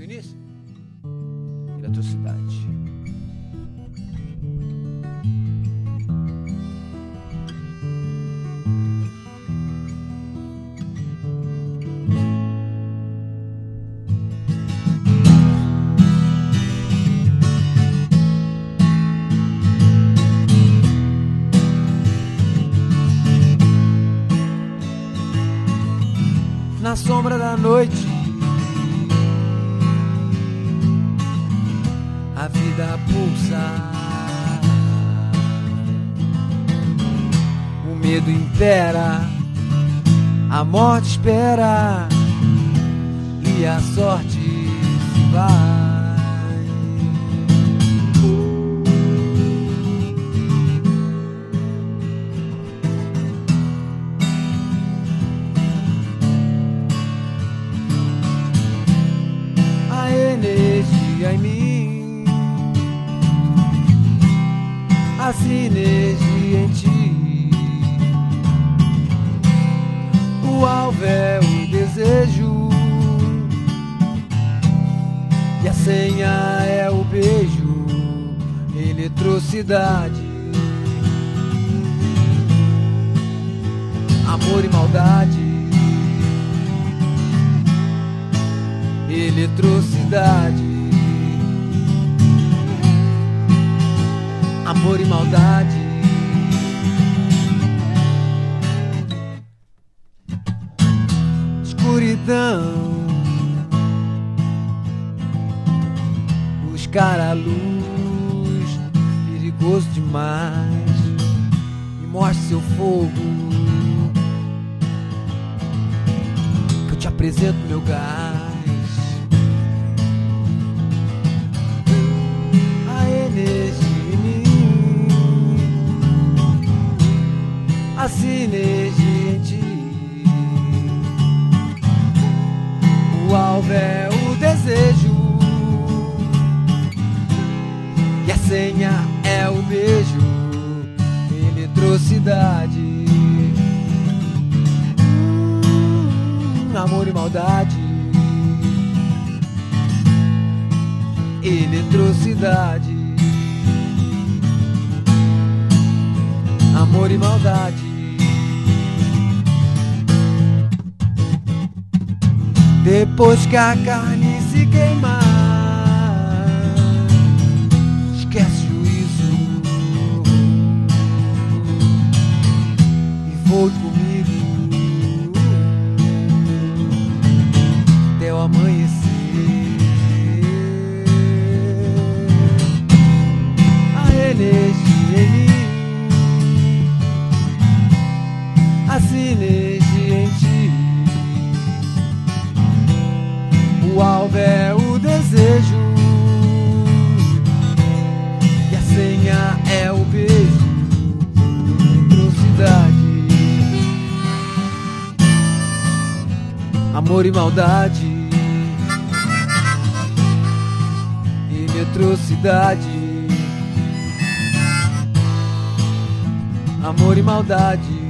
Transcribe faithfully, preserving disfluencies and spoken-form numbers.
Vinícius? Eletricidade. Na sombra da noite, a vida pulsa, o medo impera, a morte espera e a sorte se vai. Energia em mim, a sinergia em ti. O alvo é o desejo e a senha é o beijo. Eletricidade, amor e maldade. Eletricidade, amor e maldade. Escuridão, buscar a luz, perigoso demais. Me mostre seu fogo, que eu te apresento meu gás. A sinergia em ti. O alvo é o desejo e a senha é o beijo. Eletricidade, hum, amor e maldade. Eletricidade, amor e maldade. Depois que a carne se queimar, esquece o juízo e volte comigo até o amanhecer. A energia em mim, a sinergia em ti. O alvo é o desejo e a senha é o beijo. Eletricidade, amor e maldade. Eletricidade, amor e maldade.